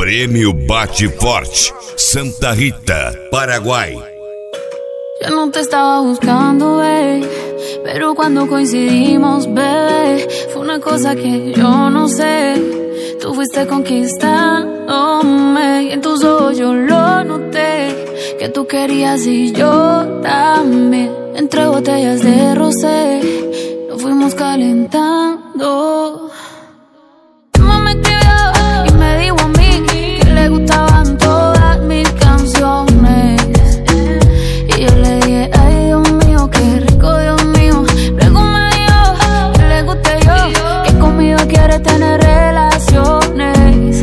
Prêmio Bate Forte, Santa Rita, Paraguay. Yo no te estaba buscando, pero cuando coincidimos, bebé, fue una cosa que yo no sé. Tú fuiste conquistándome y en tus ojos yo lo noté, que tú querías y yo también. Entre botellas de rosé nos fuimos calentando. Tu mamá me escribió y me dijo a mí que le gustaban todas mis canciones. Y yo le dije, ay Dios mío, qué rico, Dios mío. Luego me dijo que le guste yo, que conmigo quiere tener relaciones.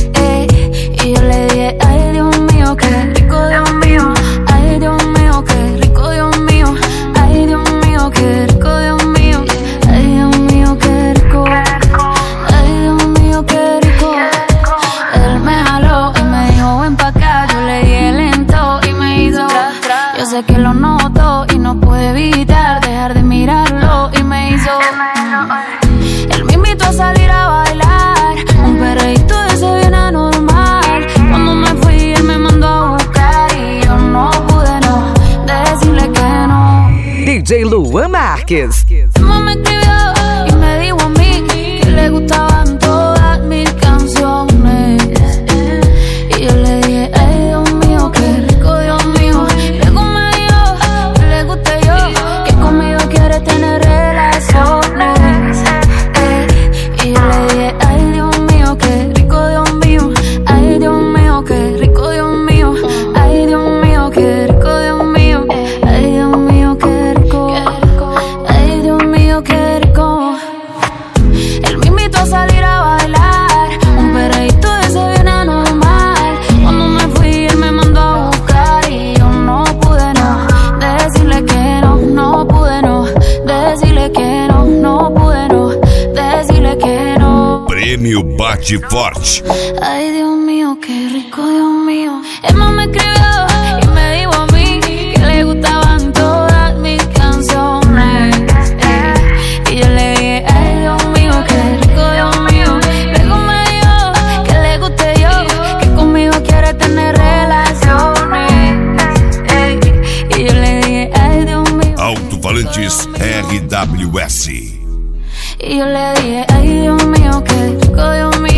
Y yo le dije, ay Dios mío, qué rico, Dios mío. Ay Dios mío, qué rico, Dios mío. Ay Dios mío, qué rico, Dios mío. Ay Dios mío, qué rico. Ay Dios mío, qué rico. Él me jaló y me dijo, ven pa' acá. Yo le dije lento y me hizo. Yo sé que lo noto y no puedo evitar dejar de mirarlo y me hizo. Él me invitó a salir a bailar, un perreíto de ese bien anormal. Cuando me fui él me mandó a buscar y yo no pude no decirle que no. DJ Luan Marques. Tu mamá me escribió y me dijo a mí que le gustaban todas mis canciones. Y yo le dije, ay Dios mío, qué rico, Dios mío. Luego me dijo que le guste yo, que conmigo quiere tener relaciones. Y yo le dije, ay Dios mío, qué rico, Dios mío. Ay Dios mío, qué rico, Dios mío. Ay Dios mío, qué rico, Dios mío. Ay Dios mío, qué rico. Ay Dios mío, qué rico. Él me invitó a salir a bailar, un perreíto de ese bien anormal. Cuando me fui él me mandó a buscar y yo no pude no decirle que no, no pude no decirle que no, no pude no decirle que no. Prêmio Bate Forte. Ay Dios mío, qué rico, Dios mío. Él me escribió y me dijo a mí que le gustaban todas mis canciones. Y yo le dije, ay Dios mío, qué rico, Dios mío. Luego me dijo que le guste yo, que conmigo quiere tener relaciones. Y yo le dije, ay Dios mío. Alto-falantes RWS. Y yo le dije, ay Dios mío, qué rico, Dios mío.